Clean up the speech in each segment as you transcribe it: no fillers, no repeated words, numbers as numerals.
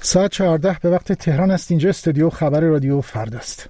ساعت 14 به وقت تهران است. اینجا استودیو خبر رادیو فردا است.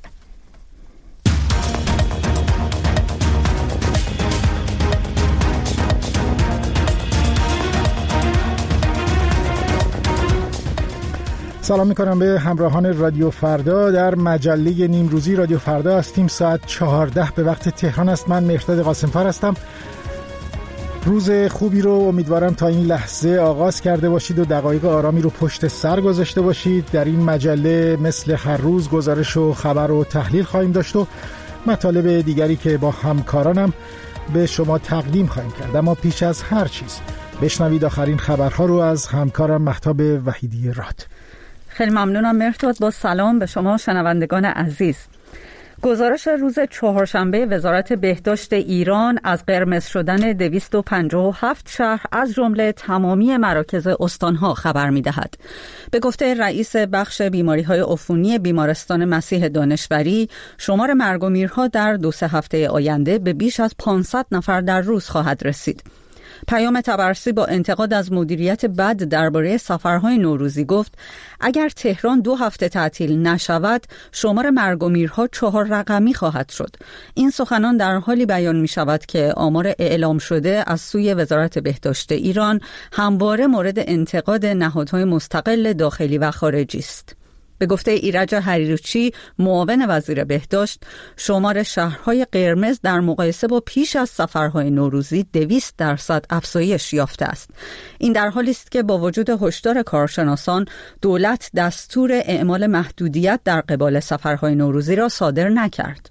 سلام میکنم به همراهان رادیو فردا. در مجله نیمروزی رادیو فردا هستیم. ساعت 14 به وقت تهران است. من مهرداد قاسم‌فر هستم. روز خوبی رو امیدوارم تا این لحظه آغاز کرده باشید و دقایق آرامی رو پشت سر گذاشته باشید. در این مجله مثل هر روز گزارش و خبر و تحلیل خواهیم داشت و مطالب دیگری که با همکارانم به شما تقدیم خواهیم کرد. اما پیش از هر چیز بشنوید آخرین خبرها رو از همکارم مهتاب وحیدی راد. خیلی ممنونم مهرداد. با سلام به شما شنوندگان عزیز. گزارش روز چهارشنبه وزارت بهداشت ایران از قرمز شدن 257 شهر از جمله تمامی مراکز استانها خبر می‌دهد. به گفته رئیس بخش بیماری‌های عفونی بیمارستان مسیح دانشوری، شمار مرگ و میرها در 2-3 هفته آینده به بیش از 500 نفر در روز خواهد رسید. پیام طبرسی با انتقاد از مدیریت بد درباره سفرهای نوروزی گفت اگر تهران 2 هفته تعطیل نشود شمار مرگ و میرها 4 رقمی خواهد شد. این سخنان در حالی بیان می شود که آمار اعلام شده از سوی وزارت بهداشت ایران همواره مورد انتقاد نهادهای مستقل داخلی و خارجی است. به گفته ایرج حریروچی معاون وزیر بهداشت، شمار شهرهای قرمز در مقایسه با پیش از سفرهای نوروزی 200% افزایش یافته است. این در حالی است که با وجود هشدار کارشناسان دولت دستور اعمال محدودیت در قبال سفرهای نوروزی را صادر نکرد.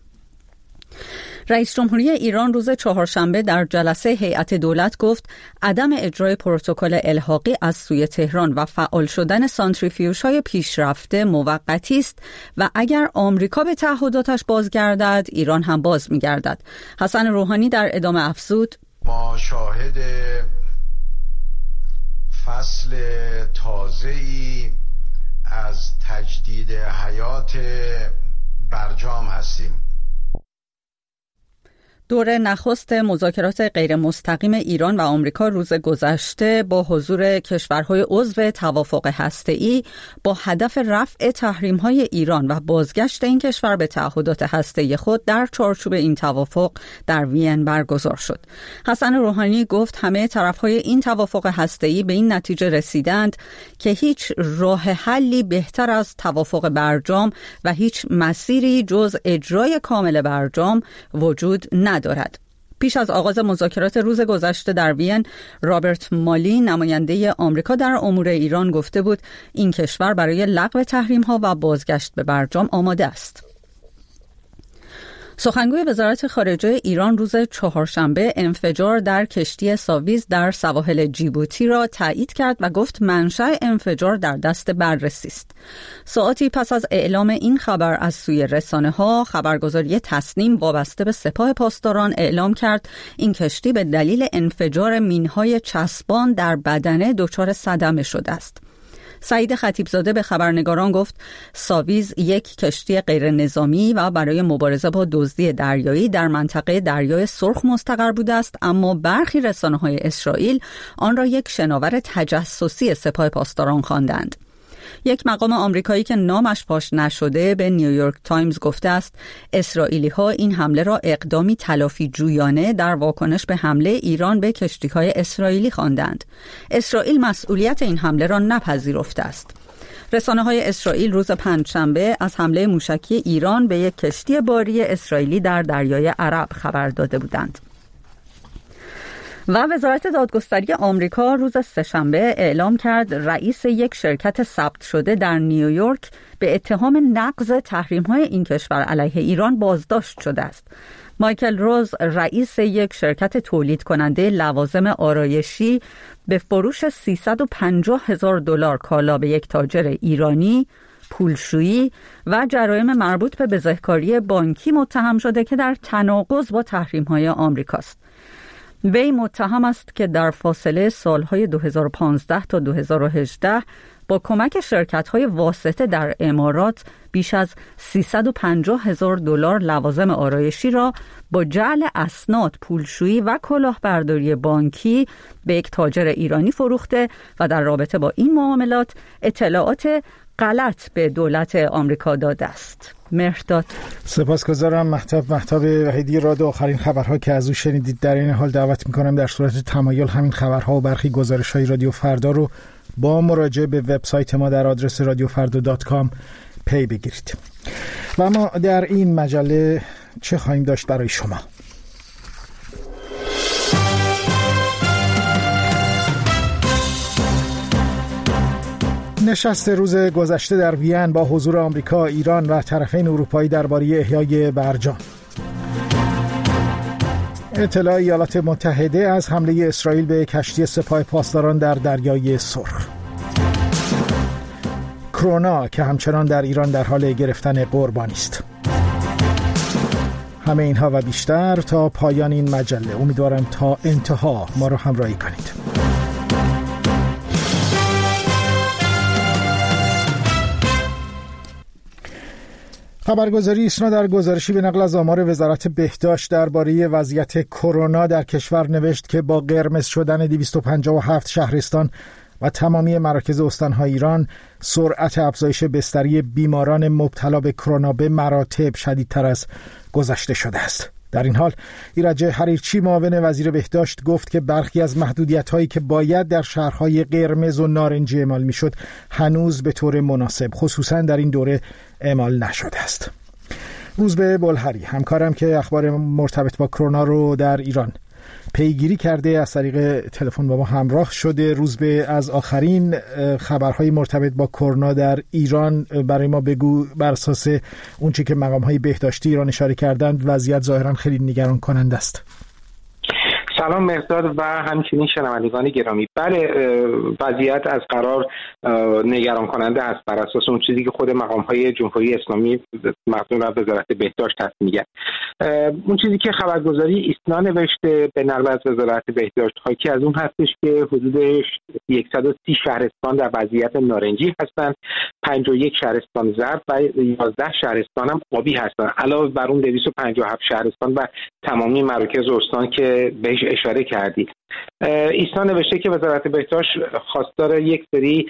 رئیس جمهوری ایران روز چهارشنبه در جلسه هیئت دولت گفت عدم اجرای پروتکل الحاقی از سوی تهران و فعال شدن سانتریفیوژهای پیشرفته موقتی است و اگر آمریکا به تعهداتش بازگردد ایران هم باز می‌گردد. حسن روحانی در ادامه افزود: ما شاهد فصل تازه‌ای از تجدید حیات برجام هستیم. دور نخست مذاکرات غیر مستقیم ایران و آمریکا روز گذشته با حضور کشورهای عضو توافق هسته‌ای با هدف رفع تحریم‌های ایران و بازگشت این کشور به تعهدات هسته‌ای خود در چارچوب این توافق در وین برگزار شد. حسن روحانی گفت همه طرف‌های این توافق هسته‌ای به این نتیجه رسیدند که هیچ راه حلی بهتر از توافق برجام و هیچ مسیری جز اجرای کامل برجام وجود ندارد. پیش از آغاز مذاکرات روز گذشته در وین، رابرت مالی نماینده آمریکا در امور ایران گفته بود این کشور برای لغو تحریم‌ها و بازگشت به برجام آماده است. سخنگوی وزارت خارجه ایران روز چهارشنبه انفجار در کشتی ساویز در سواحل جیبوتی را تایید کرد و گفت منشأ انفجار در دست بررسی است. ساعتی پس از اعلام این خبر از سوی رسانه‌ها، خبرگزاری تصنیم وابسته به سپاه پاسداران اعلام کرد این کشتی به دلیل انفجار مین‌های چسبان در بدنه دچار صدمه شده است. سعید خطیبزاده به خبرنگاران گفت ساویز یک کشتی غیر نظامی و برای مبارزه با دزدی دریایی در منطقه دریای سرخ مستقر بوده است، اما برخی رسانه‌های اسرائیل آن را یک شناور تجسسی سپاه پاسداران خواندند. یک مقام آمریکایی که نامش فاش نشده به نیویورک تایمز گفته است اسرائیلی‌ها این حمله را اقدامی تلافی جویانه در واکنش به حمله ایران به کشتی‌های اسرائیلی خواندند. اسرائیل مسئولیت این حمله را نپذیرفته است. رسانه‌های اسرائیل روز پنجشنبه از حمله موشکی ایران به یک کشتی باری اسرائیلی در دریای عرب خبر داده بودند. و وزارت دادگستری آمریکا روز سه‌شنبه اعلام کرد رئیس یک شرکت ثبت شده در نیویورک به اتهام نقض تحریم‌های این کشور علیه ایران بازداشت شده است. مایکل روز، رئیس یک شرکت تولید کننده لوازم آرایشی، به فروش $350,000 کالا به یک تاجر ایرانی، پولشویی و جرایم مربوط به بزهکاری بانکی متهم شده که در تناقض با تحریم‌های آمریکاست. وی متهم است که در فاصله سالهای 2015 تا 2018 با کمک شرکت‌های واسطه در امارات بیش از $350,000 لوازم آرایشی را با جعل اسناد، پولشویی و کلاهبرداری بانکی به یک تاجر ایرانی فروخته و در رابطه با این معاملات اطلاعات غلط به دولت آمریکا داده است. مهرداد. سپاسگزارم مهتاب وحیدی. راد آخرین خبرها که از او شنیدید در این حال دعوت میکنم در صورت تمایل همین خبرها و برخی گزارش‌های رادیو فردا رو با مراجعه به وبسایت ما در آدرس radiofarda.com پی بگیرید. و ما در این مجله چه خواهیم داشت برای شما؟ نشست روز گذشته در وین با حضور آمریکا، ایران و طرفین اروپایی درباره احیای برجام. اطلاع ایالات متحده از حمله اسرائیل به کشتی سپاه پاسداران در دریای سرخ. کرونا که همچنان در ایران در حال گرفتن قربانی است. همه اینها و بیشتر تا پایان این مجله. امیدوارم تا انتها ما رو همراهی کنید. خبرگزاری ایسنا در گزارشی به نقل از آمار وزارت بهداشت درباره وضعیت کرونا در کشور نوشت که با قرمز شدن 257 شهرستان و تمامی مراکز استانهای ایران، سرعت افزایش بستری بیماران مبتلا به کرونا به مراتب شدیدتر از گذشته شده است. در این حال ایرج حریرچی معاون وزیر بهداشت گفت که برخی از محدودیت‌هایی که باید در شهرهای قرمز و نارنجی اعمال می‌شد هنوز به طور مناسب خصوصا در این دوره اعمال نشده است. روزبه بلهری همکارم که اخبار مرتبط با کرونا رو در ایران پیگیری کرده از طریق تلفن با ما همراه شده. روزبه، از آخرین خبرهای مرتبط با کرونا در ایران برای ما بگو. بر اساس اون چی که مقام‌های بهداشتی ایران اشاره کردند وضعیت ظاهراً خیلی نگران کننده است. سلام مهرداد و همچنین شنوندگان گرامی. بله، وضعیت از قرار نگران کننده است بر اساس اون چیزی که خود مقام‌های جمهوری اسلامی مقدم و وزارت بهداشت هست میگن. اون چیزی که خبرگزاری ایسنا نوشته به نقل از وزارت بهداشت حاکی از اون هستش که حدود 130 شهرستان در وضعیت نارنجی هستند، 51 شهرستان زرد و 11 شهرستان هم آبی هستند، علاوه بر اون 257 شهرستان و تمامی مراکز استان که بهش اشاره کردی. ایسنا نوشته که وزارت بهداشت خواستار یک سری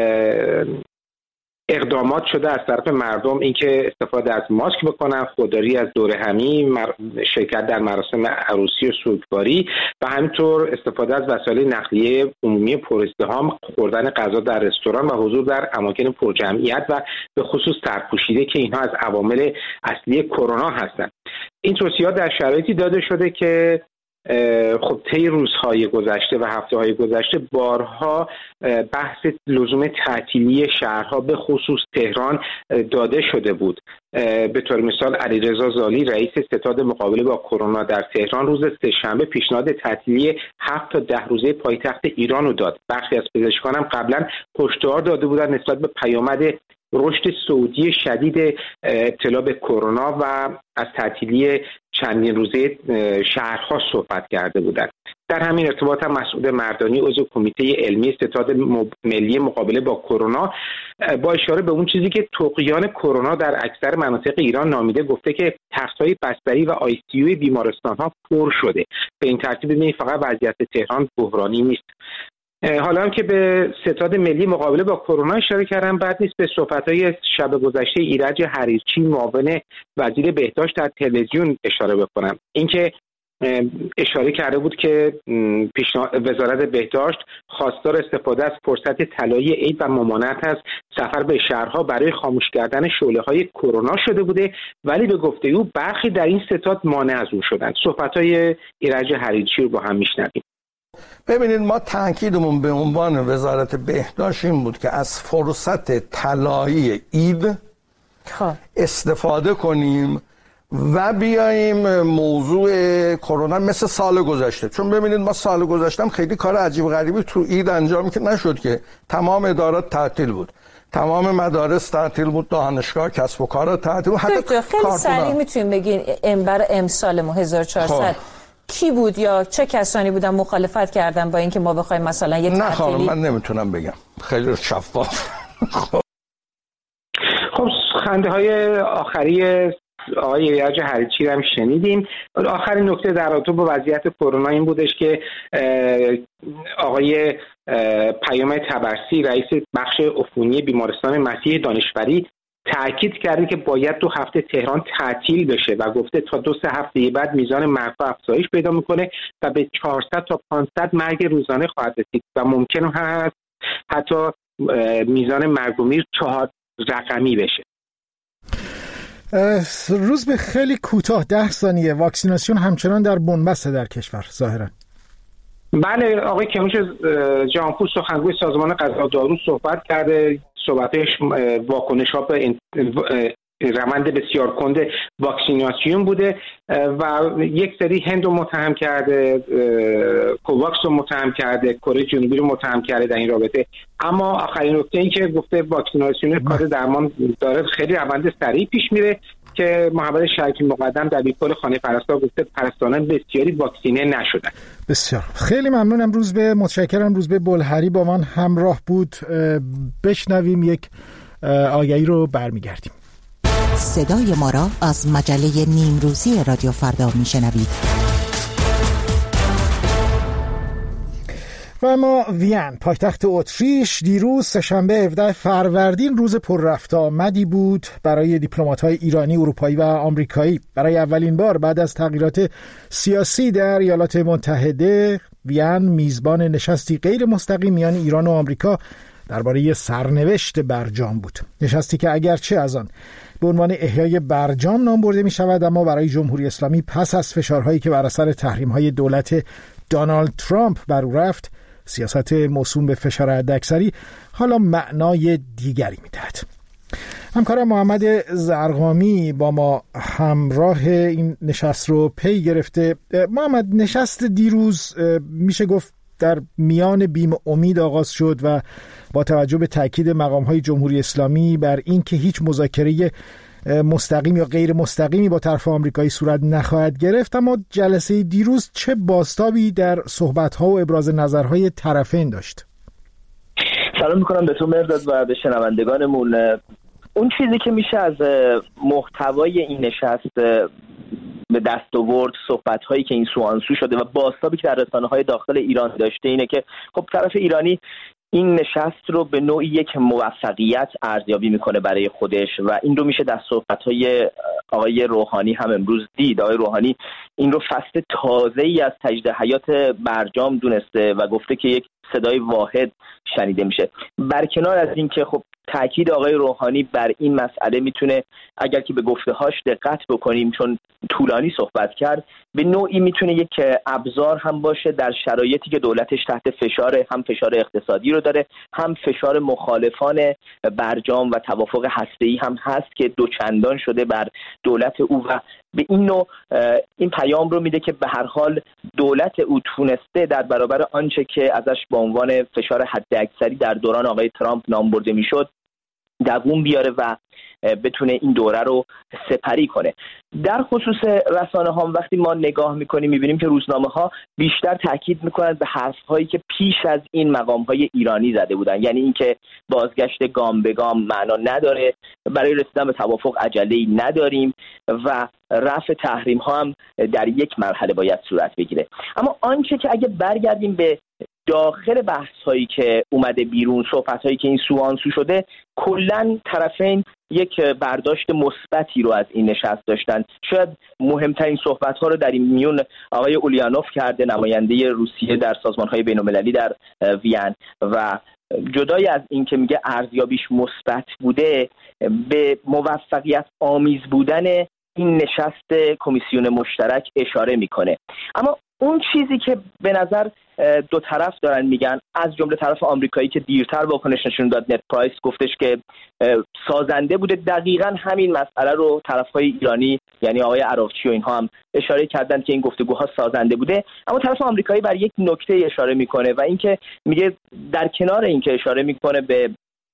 اقدامات شده از طرف مردم، اینکه استفاده از ماسک بکنن، خودداری از دور همی، شرکت در مراسم عروسی و سوگواری و همینطور استفاده از وسایل نقلیه عمومی پر ازدحام، خوردن غذا در رستوران و حضور در اماکن پرجمعیت و به خصوص سرپوشیده که اینها از عوامل اصلی کرونا هستند. این توصیات در شرایطی داده شده که خب طی روزهای گذشته و هفته‌های گذشته بارها بحث لزوم تعطیلی شهرها به خصوص تهران داده شده بود. به طور مثال علیرضا زالی رئیس ستاد مقابله با کرونا در تهران روز سه‌شنبه پیشنهاد تعطیلی 7 تا 10 روزه پایتخت ایران رو داد. برخی از پزشکان هم قبلا هشدار داده بودند نسبت به پیامد رشد صعودی شدید ابتلا به کرونا و از تعطیلی چندین روزه شهرها صحبت کرده بودند. در همین ارتباط هم مسعود مردانی عضو کمیته علمی ستاد ملی مقابله با کرونا با اشاره به اون چیزی که طغیان کرونا در اکثر مناطق ایران نامیده گفته که تخت‌های بستری و آی سی یو بیمارستان‌ها پر شده. به این ترتیب ببینید فقط وضعیت تهران بحرانی نیست. حالا هم که به ستاد ملی مقابله با کرونا اشاره کردم، بعد نیست به صحبت‌های شب گذشته ایرج حریرچی معاون وزیر بهداشت در تلویزیون اشاره بکنم. اینکه اشاره کرده بود که وزارت بهداشت خواستار استفاده از فرصت طلایی عید و ممانعت از سفر به شهرها برای خاموش کردن شعله‌های کرونا شده بوده، ولی به گفته او برخی در این ستاد مانع از اون شدند. صحبت‌های ایرج حریرچی رو با هم میشنویم. ببینید، ما تاکیدمون به عنوان وزارت بهداشت این بود که از فرصت طلایی عید استفاده کنیم و بیاییم موضوع کرونا مثل سال گذشته، چون ببینید ما سال گذشته خیلی کار عجیب غریبی تو عید انجام که نشد که تمام ادارات تعطیل بود، تمام مدارس تعطیل بود، دانشگاه، کسب و کار تعطیل بود. حتی خیلی سریع میتونیم بگین برای امسال ما 1400 کی بود یا چه کسانی بودن مخالفت کردن با اینکه ما بخوایم مثلا یه تعطیلی؟ نه خانم، من نمیتونم بگم. خیلی شفاف. خب خنده های آخری آقای ایرج حریچی رو هم شنیدیم. آخرین نکته در رابطه با وضعیت کرونا این بودش که آقای پیام طبرسی رئیس بخش عفونی بیمارستان مسیح دانشوری تاکید کرده که باید 2 هفته تهران تعطیل بشه و گفته تا 2-3 هفته بعد میزان مرگ‌ها افزایش پیدا میکنه و به 400 تا 500 مرگ روزانه خواهد رسید و ممکن هست حتی میزان مرگ و میر 4 رقمی بشه. روز به خیلی کوتاه 10 ثانیه، واکسیناسیون همچنان در بنبست در کشور ظاهرا. بله، آقای کیانوش جهانپور سخنگوی سازمان غذا و دارو صحبت کرده. صحبتش واکنش‌ها به روند بسیار کند واکسیناسیون بوده و یک سری هند رو متهم کرده، کوواکس رو متهم کرده، کره جنوبی رو متهم کرده در این رابطه. اما آخرین نکته این که گفته واکسیناسیون کار درمان داره خیلی روند سریع پیش میره که محمد شریکی مقدم در بیکل خانه پرستار گفته پرستاران بسیاری واکسینه نشدن. بسیار خیلی ممنونم روزبه، متشکرم. روزبه بلحری با من همراه بود. بشنویم یک آگهی رو برمیگردیم. صدای ما را از مجله نیمروزی رادیو فردا میشنوید. و اما وین، پایتخت اتریش، دیروز سه‌شنبه 17 فروردین روز پر رفت آمدی بود برای دیپلمات‌های ایرانی، اروپایی و آمریکایی. برای اولین بار بعد از تغییرات سیاسی در ایالات متحده، وین میزبان نشستی غیر مستقیم میان ایران و آمریکا درباره سرنوشت برجام بود. نشستی که اگرچه از آن به عنوان احیای برجام نام برده می شود، اما برای جمهوری اسلامی پس از فشارهایی که بر اثر تحریم‌های دولت دونالد ترامپ بر او رفت، سیاست موسوم به فشار حداکثری حالا معنای دیگری می‌دهد. همکارم محمد زرقامی با ما همراه این نشست رو پی گرفته. محمد، نشست دیروز میشه گفت در میان بیم امید آغاز شد و با توجه به تاکید مقام‌های جمهوری اسلامی بر این که هیچ مذاکره مستقیم یا غیر مستقیمی با طرف آمریکایی صورت نخواهد گرفت، اما جلسه دیروز چه بازتابی در صحبت‌ها و ابراز نظرهای طرفین داشت؟ سلام میکنم به تو مرداد و به شنوندگانمون. اون چیزی که میشه از محتوای این نشست به دست آورد، صحبت‌هایی که این سو آن سو شده و بازتابی که در رسانه‌های داخل ایران داشته اینه که خب طرف ایرانی این نشست رو به نوعی یک موفقیت ارزیابی میکنه برای خودش و این رو میشه در صحبت‌های آقای روحانی هم امروز دید. آقای روحانی این رو فصل تازه‌ای از تجدید حیات برجام دونسته و گفته که یک صدای واحد شنیده میشه. برکنار از این که خب تاکید آقای روحانی بر این مسئله میتونه، اگر که به گفته‌هاش دقت بکنیم چون طولانی صحبت کرد، به نوعی میتونه یک ابزار هم باشه در شرایطی که دولتش تحت فشار، هم فشار اقتصادی رو داره، هم فشار مخالفان برجام و توافق هسته‌ای هم هست که دوچندان شده بر دولت او و به این نوع این پیام رو میده که به هر حال دولت او تونسته در برابر آنچه که ازش به عنوان فشار حداکثری در دوران آقای ترامپ نام برده میشد دووم بیاره و بتونه این دوره رو سپری کنه. در خصوص رسانه ها وقتی ما نگاه میکنیم میبینیم که روزنامه ها بیشتر تاکید میکنند به حرف هایی که پیش از این مقام های ایرانی زده بودن، یعنی اینکه بازگشت گام به گام معنا نداره، برای رسیدن به توافق عجله‌ای نداریم و رفع تحریم ها هم در یک مرحله باید صورت بگیره. اما آنچه که اگه برگردیم به داخل بحث هایی که اومده بیرون، صحبت هایی که این سو آن سو شده، کلاً طرفین یک برداشت مثبتی رو از این نشست داشتن. شاید مهمترین صحبت ها رو در این میون آقای اولیانوف کرده، نماینده روسیه در سازمان های بین المللی در وین، و جدای از این که میگه ارزیابیش مثبت بوده، به موفقیت آمیز بودن این نشست کمیسیون مشترک اشاره میکنه. اما اون چیزی که به نظر دو طرف دارن میگن، از جمله طرف آمریکایی که دیرتر واکنش نشون داد، نت پرایس گفتش که سازنده بوده، دقیقاً همین مسئله رو طرفهای ایرانی یعنی آقای عراقچی و اینها هم اشاره کردن که این گفتگوها سازنده بوده. اما طرف آمریکایی بر یک نکته اشاره میکنه و اینکه میگه در کنار اینکه اشاره میکنه به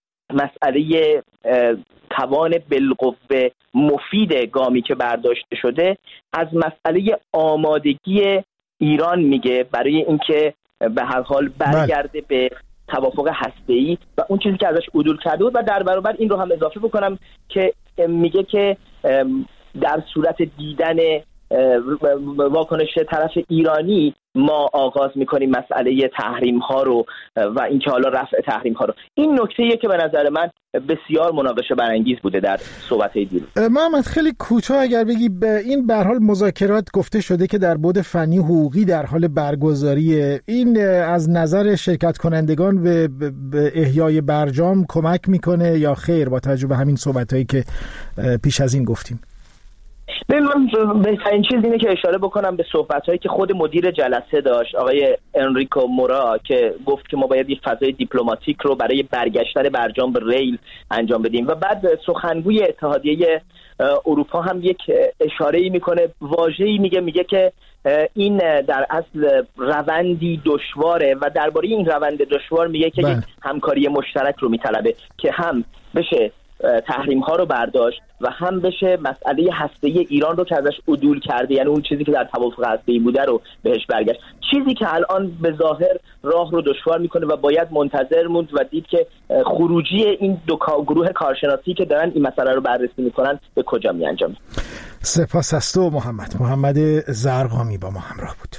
مسئله توان بالقوه مفید گامی که برداشته شده، از مسئله آمادگی ایران میگه برای اینکه به هر حال برگرده به توافق هسته‌ای و اون چیزی که ازش عدول کرده بود. و در برابر این رو هم اضافه بکنم که میگه که در صورت دیدن واکنش طرف ایرانی ما آغاز میکنیم مسئله تحریم ها رو و اینکه حالا رفع تحریم ها رو. این نکته‌ایه که به نظر من بسیار مناقشه برانگیز بوده در صحبت‌های دیروز. محمد خیلی کوتاه اگر بگی، این به هر حال مذاکرات گفته شده که در بعد فنی حقوقی در حال برگزاریه، این از نظر شرکت کنندگان به احیای برجام کمک میکنه یا خیر با توجه به همین صحبت‌هایی که پیش از این گفتیم؟ من بهترین چیز اینه که اشاره بکنم به صحبت‌هایی که خود مدیر جلسه داشت، آقای انریکو مورا، که گفت که ما باید یک فضای دیپلماتیک رو برای برگشتن برجام به ریل انجام بدیم. و بعد سخنگوی اتحادیه اروپا هم یک اشاره‌ای میکنه، واژه‌ای میگه که این در اصل روندی دشواره و درباره این روند دشوار میگه که یک همکاری مشترک رو میطلبه که هم بشه تحریم ها رو برداشت و هم بشه مسئله هسته‌ای ایران رو که ازش عدول کرده، یعنی اون چیزی که در توافق هسته‌ای بوده رو بهش برگشت. چیزی که الان به ظاهر راه رو دشوار میکنه و باید منتظر موند و دید که خروجی این دو گروه کارشناسی که دارن این مسئله رو بررسی میکنن به کجا میانجامه. سپاس از تو محمد زرقامی با ما همراه بود.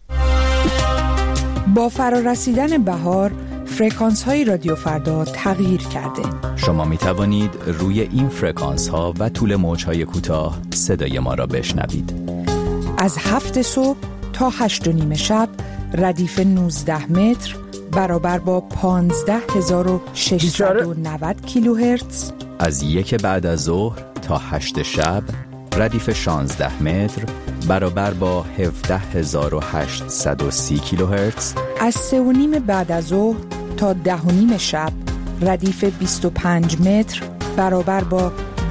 با فرارسیدن بهار فرکانس های رادیو فردا تغییر کرده. شما می توانید روی این فرکانس ها و طول موج های کوتاه صدای ما را بشنوید. از 7 صبح تا 8:30 شب ردیف 19 متر برابر با 15690 کیلوهرتز. از 1 بعد از ظهر تا 8 شب ردیف 16 متر برابر با 17830 کیلوهرتز. از 3:30 بعد از ظهر تا 10:30 شب ردیف 25 متر برابر با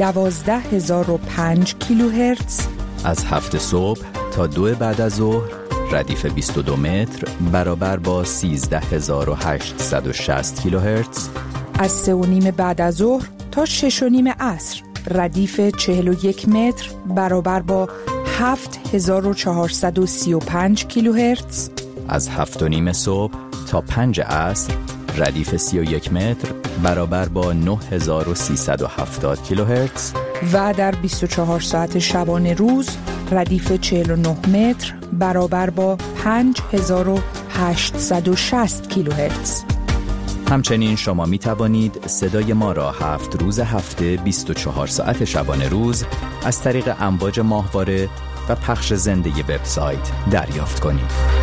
12005 کیلوهرتز. از 7 صبح تا 2 بعد از ظهر ردیف 22 متر برابر با 13860 کیلوهرتز. از 3:30 بعد از ظهر تا 6:30 عصر ردیف 41 متر برابر با 7435 کیلوهرتز. از 7:30 صبح تا 5 عصر ردیف 31 متر برابر با 9370 کیلوهرتز. و در 24 ساعت شبانه روز ردیف 49 متر برابر با 5860 کیلوهرتز. همچنین شما می توانید صدای ما را 7 روز هفته 24 ساعت شبانه روز از طریق امواج ماهواره و پخش زنده وبسایت دریافت کنید.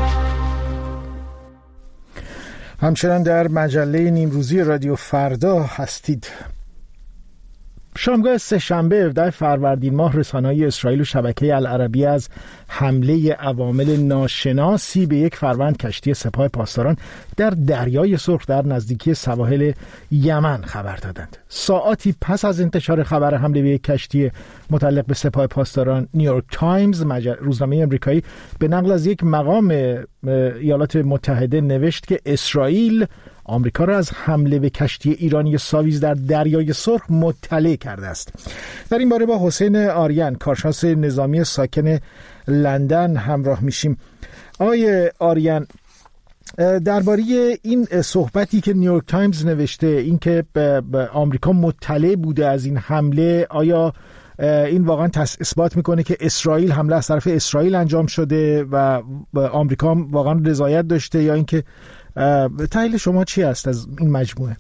همچنان در مجله نیمروزی رادیو فردا هستید. شامگاه سه‌شنبه 17 فروردین ماه رسانه‌های اسرائیل و شبکه العربی از حمله عوامل ناشناسی به یک فروند کشتی سپاه پاسداران در دریای سرخ در نزدیکی سواحل یمن خبر دادند. ساعاتی پس از انتشار خبر حمله به یک کشتی متعلق به سپاه پاسداران، نیویورک تایمز روزنامه آمریکایی به نقل از یک مقام ایالات متحده نوشت که اسرائیل آمریکا را از حمله به کشتی ایرانی ساویز در دریای سرخ مطلع کرده است. در این باره با حسین آریان، کارشناس نظامی ساکن لندن همراه میشیم. آقای آریان، درباره این صحبتی که نیویورک تایمز نوشته، این که آمریکا مطلع بوده از این حمله، آیا این واقعا اثبات میکنه که اسرائیل حمله از طرف اسرائیل انجام شده و آمریکا واقعا رضایت داشته، یا اینکه تحلیل شما چی است از این مجموعه؟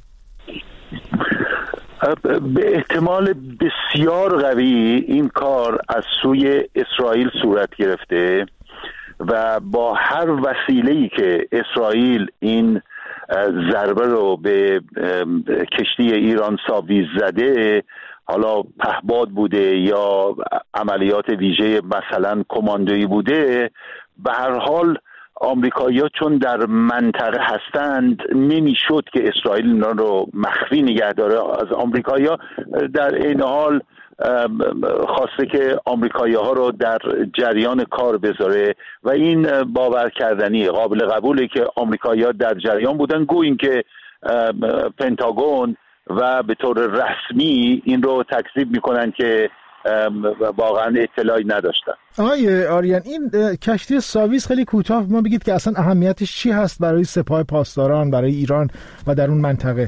به احتمال بسیار قوی این کار از سوی اسرائیل صورت گرفته و با هر وسیله‌ای که اسرائیل این ضربه رو به کشتی ایران ساویز زده، حالا پهباد بوده یا عملیات ویژه مثلا کماندویی بوده، به هر حال آمریکایی‌ها چون در منطقه هستند نمیشد که اسرائیل اینا رو مخفی نگه داره از آمریکایی‌ها. در این حال خواسته که آمریکایی‌ها رو در جریان کار بذاره و این باور کردنی قابل قبوله که آمریکایی‌ها در جریان بودن، گویی که پنتاگون و به طور رسمی این رو تکذیب میکنن که واقعا اطلاعی نداشتم. آقای آریان، این کشتی ساویز خیلی کوتاه ما بگید که اصلا اهمیتش چی هست برای سپاه پاسداران، برای ایران و در اون منطقه؟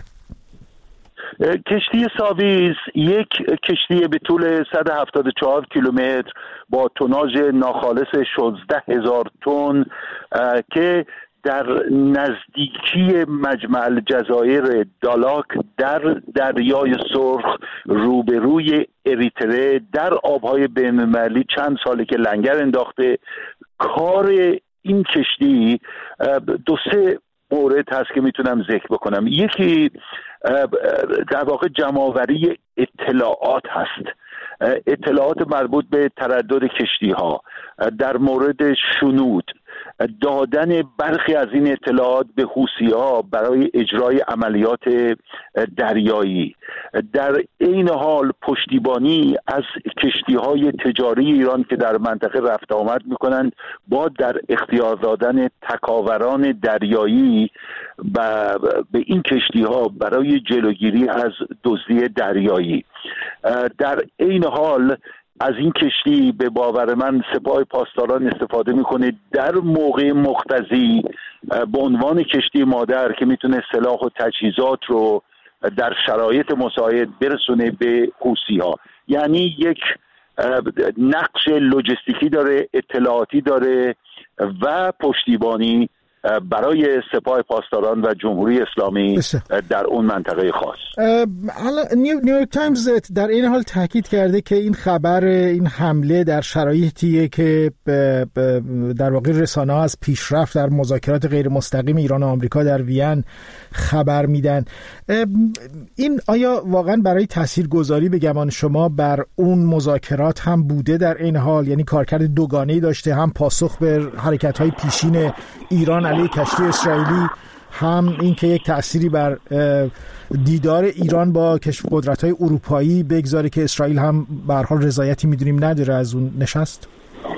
کشتی ساویز یک کشتی به طول 174 کیلومتر با توناژ ناخالص 16,000 تن که در نزدیکی مجمع الجزایر دالاک در دریای سرخ روبروی اریتره در آبهای بین‌المللی چند ساله که لنگر انداخته. کار این کشتی 2-3 مورد هست که میتونم ذکر بکنم. یکی در واقع جمع‌آوری اطلاعات هست، اطلاعات مربوط به تردد کشتی ها، در مورد شنود، دادن برخی از این اطلاعات به حوثی‌ها برای اجرای عملیات دریایی، در این حال پشتیبانی از کشتی‌های تجاری ایران که در منطقه رفت آمد می‌کنند با در اختیار دادن تکاوران دریایی به این کشتی‌ها برای جلوگیری از دزدی دریایی. در این حال از این کشتی به باور من سپاه پاسداران استفاده میکنه در موقع مقتضی به عنوان کشتی مادر که میتونه سلاح و تجهیزات رو در شرایط مساعد برسونه به حوثی‌ها. یعنی یک نقش لوجستیکی داره، اطلاعاتی داره و پشتیبانی برای سپاه پاسداران و جمهوری اسلامی در اون منطقه خاص. نیویورک تایمز در این حال تاکید کرده که این خبر این حمله در شرایطیه که در واقع رسانه‌ها از پیشرفت در مذاکرات غیر مستقیم ایران و آمریکا در وین خبر میدن. این آیا واقعا برای تاثیرگذاری به گمان شما بر اون مذاکرات هم بوده در این حال؟ یعنی کارکرد دوگانه‌ای داشته، هم پاسخ به حرکت‌های پیشین ایران علیه کشتی اسرائیلی، هم این که یک تأثیری بر دیدار ایران با قدرت‌های اروپایی بگذاره که اسرائیل هم به هر حال رضایتی می‌دونیم نداره از اون نشست؟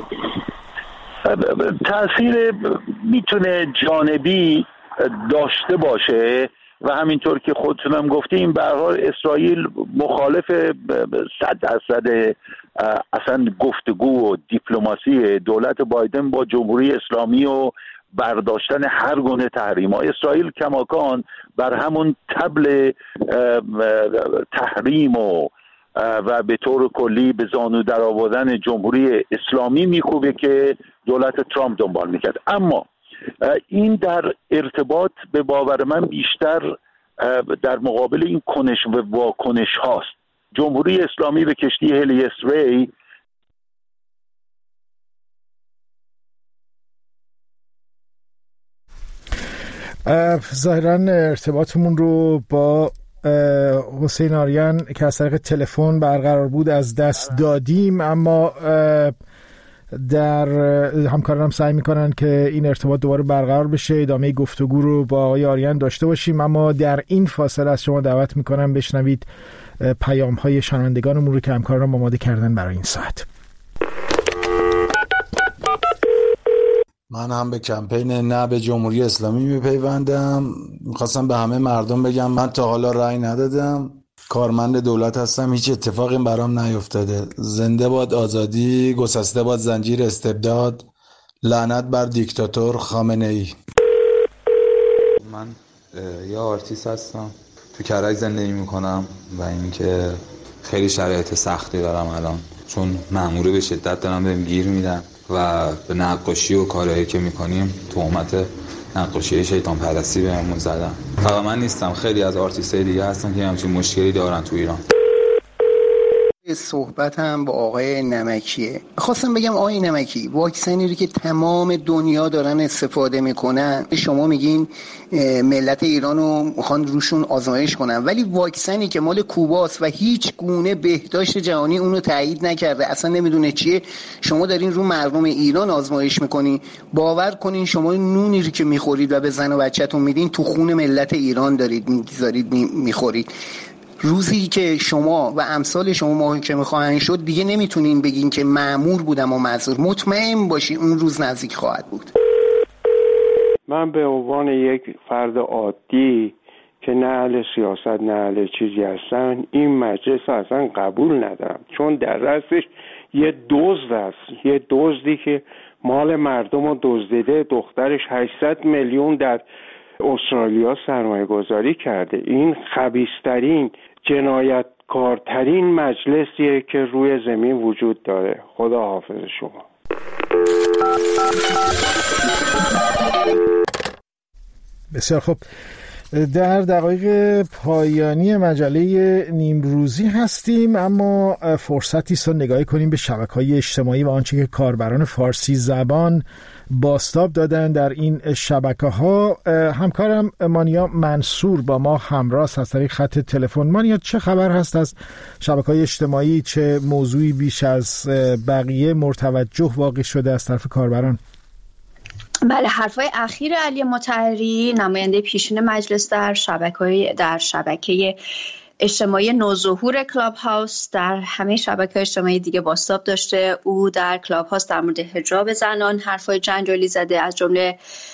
تأثیر میتونه جانبی داشته باشه و همینطور که خودتونم گفتیم به هر حال اسرائیل مخالف 100% اصلا گفتگو و دیپلماسی دولت بایدن با جمهوری اسلامی و برداشتن هر گونه تحریم ها. اسرائیل کماکان بر همون طبل تحریم و به طور کلی به زانو در آوردن جمهوری اسلامی میکوبه که دولت ترامپ دنبال میکرد. اما این در ارتباط به باور من بیشتر در مقابل این کنش و واکنش هاست. جمهوری اسلامی به کشتی هلیس ری ظاهراً ارتباطمون رو با حسین آریان که از طریق تلفن برقرار بود از دست دادیم، اما در همکارانم سعی میکنن که این ارتباط دوباره برقرار بشه، ادامه گفتگو رو با آقای آریان داشته باشیم. اما در این فاصله از شما دعوت میکنم بشنوید پیام های شنوندگانمون رو که همکارانم آماده کردن برای این ساعت. من هم به کمپین نه به جمهوری اسلامی میپیوندم. میخواستم به همه مردم بگم من تا حالا رأی ندادم، کارمند دولت هستم، هیچ اتفاقی برام نیفتاده. زنده باد آزادی، گسسته باد زنجیر استبداد، لعنت بر دیکتاتور خامنه ای. من یه آرتیست هستم، تو کرج زندگی میکنم و اینکه خیلی شرایط سختی دارم الان، چون مأموره به شدت دارم بهم گیر میدن و به نقاشی و کارهایی که میکنیم تهمت نقاشی شیطان پرستی بهمون زدن. فقط من نیستم، خیلی از آرتیستای دیگه هستن که همچین مشکلی دارن تو ایران. صحبتم با آقای نمکیه. خواستم بگم آقای نمکی، واکسنی رو که تمام دنیا دارن استفاده میکنن، شما میگین ملت ایرانو میخوان روشون آزمایش کنن، ولی واکسنی که مال کوباست و هیچ گونه بهداشت جهانی اونو تایید نکرده، اصلا نمیدونه چیه، شما دارین رو مردم ایران آزمایش میکنین. باور کنین شما نونی رو که میخورید و به زن و بچه‌تون میدین تو خون ملت ایران دارید میخورید. روزی که شما و امثال شما محاکمه خواهند شد دیگه نمیتونین بگین که مأمور بودم و معذور. مطمئن باشی اون روز نزدیک خواهد بود. من به عنوان یک فرد عادی که نه اهل سیاست نه اهل چیزی هستن این مجلس اصلا قبول ندارم، چون در رأسش یه دزد است، یه دزدی که مال مردم رو دزدیده، دخترش 800 میلیون در استرالیا سرمایه گذاری کرده. این خبیث‌ترین جنایتکارترین مجلسیه که روی زمین وجود داره. خدا حافظ شما. بسیار خوب، در دقایق پایانی مجله نیمروزی هستیم، اما فرصتی است نگاهی کنیم به شبکه‌های اجتماعی و آنچه که کاربران فارسی زبان بازتاب دادن در این شبکه‌ها. همکارم مانیا منصور با ما همراه است از طریق خط تلفن. مانیا، چه خبر هست از شبکه‌های اجتماعی؟ چه موضوعی بیش از بقیه مرتوجه واقع شده از طرف کاربران؟ بله، حرفای اخیر علی مطهری نماینده پیشین مجلس در شبکه اجتماعی نوظهور کلاب هاوس در همه شبکه‌های اجتماعی دیگه بازتاب داشته. او در کلاب هاوس در مورد حجاب زنان حرفای جنجالی زده، از جمله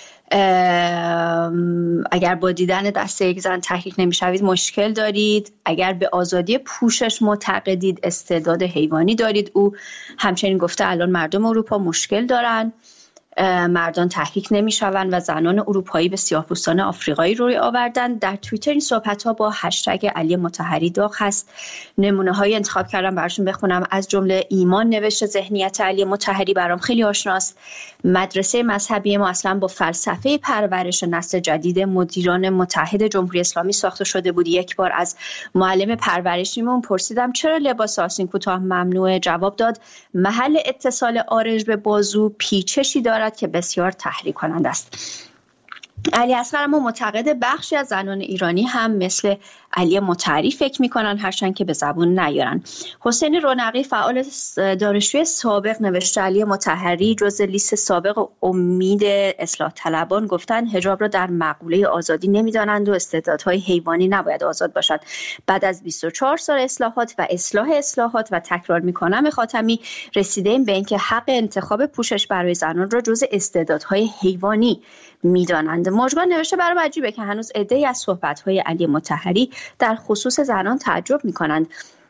اگر با دیدن دست یک زن تحریک نمی‌شوید مشکل دارید، اگر به آزادی پوشش معتقدید استعداد حیوانی دارید. او همچنین گفته الان مردم اروپا مشکل دارن، مردان تحریک نمی‌شوند و زنان اروپایی به سیاه‌پوستان آفریقایی روی آوردن. در توییتر این صحبت‌ها با هشتگ علی مطهری داغ هست. نمونه‌های انتخاب کردم براشون بخونم. از جمله ایمان نوشته ذهنیت علی مطهری برام خیلی آشناست. مدرسه مذهبی ما اصلا با فلسفه پرورش نسل جدید مدیران متحد جمهوری اسلامی ساخته شده بود. یک بار از معلم پرورشیمون پرسیدم چرا لباس آستین کوتاه ممنوعه؟ جواب داد محل اتصال آرژ به بازو پیچشی دارد که بسیار تحریک کننده است. علی اصغر اما معتقد بخشی از زنان ایرانی هم مثل علی مطهری فکر میکنن، هرچند که به زبون نیارن. حسین رونقی فعال دانشجوی سابق نوشته علی مطهری جز لیست سابق امید اصلاح طلبان گفتن حجاب را در مقوله آزادی نمیدانند و استعدادهای حیوانی نباید آزاد باشد. بعد از 24 سال اصلاحات و اصلاحات و تکرار میکنم خاتمی رسیدیم به اینکه حق انتخاب پوشش برای زنان را جز استعدادهای حیوانی میدانند. مژگان نوشته برام عجیبه که هنوز عده‌ای از صحبت‌های علی مطهری در خصوص زنان تعجب می‌کنند.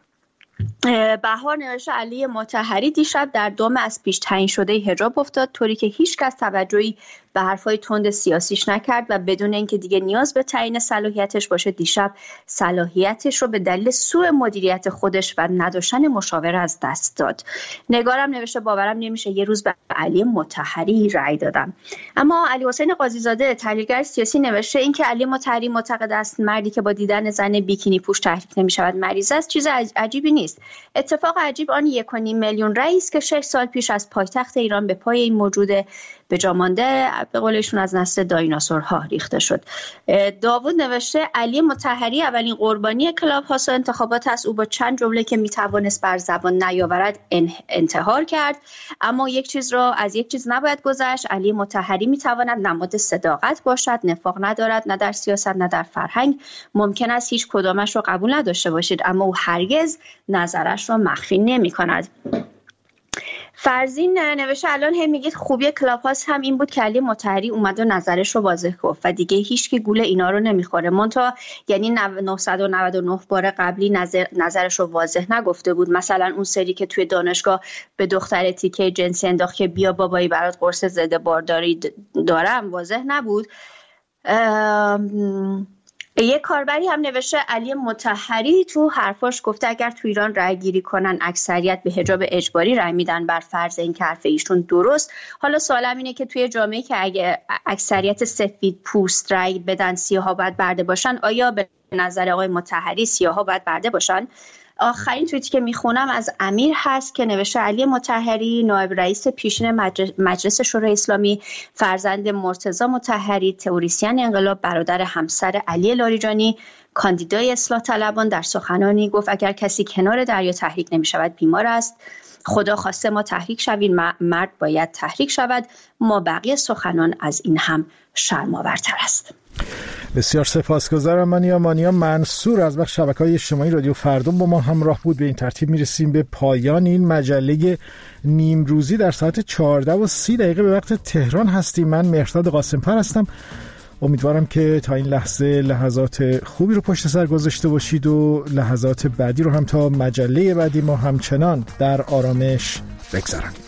بهار نوشته علی مطهری دیشب در دام از پیش تعیین شده حجاب افتاد، طوری که هیچ کس توجهی به حرفای تند سیاسیش نکرد و بدون اینکه دیگه نیاز به تعیین صلاحیتش باشه دیشب صلاحیتش رو به دلیل سوء مدیریت خودش و نداشتن مشاوره از دست داد. نگارم نوشته باورم نمیشه یه روز به علی مطهری رأی دادم. اما علی حسین قاضی‌زاده تحلیلگر سیاسی نوشته اینکه علی مطهری معتقد است مردی که با دیدن زن بیکینی پوش تحریک نمی‌شود مریض است چیز عجیبی نیست. اتفاق عجیب آن 1.5 میلیون رئیس که 6 سال پیش از پایتخت ایران به پای این موجود به جا مانده به قولشون از نسل دایناسورها ریخته شد. داوود نوشته علی مطهری اولین قربانی کلاب هاوس انتخابات است. او با چند جمله که میتوانست بر زبان نیاورد انتحار کرد، اما یک چیز را از یک چیز نباید گذشت. علی مطهری میتواند نماد صداقت باشد، نفاق ندارد، نه در سیاست نه در فرهنگ. ممکن است هیچ کدامش را قبول نداشته باشید، اما او هرگز نظرش را مخفی نمی‌کند. فرزین نوشته الان هم میگید خوبی کلاب هاوس هم این بود که علی مطهری اومد و نظرش رو واضح گفت و دیگه هیچ کی گوله اینا رو نمیخوره. منتها یعنی 999 بار قبلی نظرش رو واضح نگفته بود. مثلا اون سری که توی دانشگاه به دختر تیکه جنسی انداخت که بیا بابایی برات قرص ضد بارداری دارم واضح نبود. یک کاربری هم نوشته علی مطهری تو حرفاش گفته اگر تو ایران رأی گیری کنن اکثریت به حجاب اجباری رأی میدن بر فرض این که حرف ایشون درست. حالا سوالم اینه که توی جامعه که اگه اکثریت سفید پوست رأی بدن سیاها باید برده باشن، آیا به نظر آقای مطهری سیاها باید برده باشن؟ آخرین توییتی که میخونم از امیر هست که نوشته علی مطهری نایب رئیس پیشین مجلس شورای اسلامی، فرزند مرتضی مطهری، تئوریسین انقلاب، برادر همسر علی لاریجانی، کاندیدای اصلاح طلبان، در سخنانی گفت اگر کسی کنار دریا تحریک نمیشود بیمار است. خدا خواسته ما تحریک شویم، مرد باید تحریک شود. ما بقیه سخنان از این هم شرم‌آورتر است. بسیار سپاسگزارم. مانیا منصور از بخش شبکه‌های اجتماعی رادیو فردا با ما همراه بود. به این ترتیب میرسیم به پایان این مجله نیمروزی. در ساعت 14:30 به وقت تهران هستیم. من مهرداد قاسم‌پر هستم. امیدوارم که تا این لحظه لحظات خوبی رو پشت سر گذاشته باشید و لحظات بعدی رو هم تا مجله بعدی ما همچنان در آرامش بگذرانید.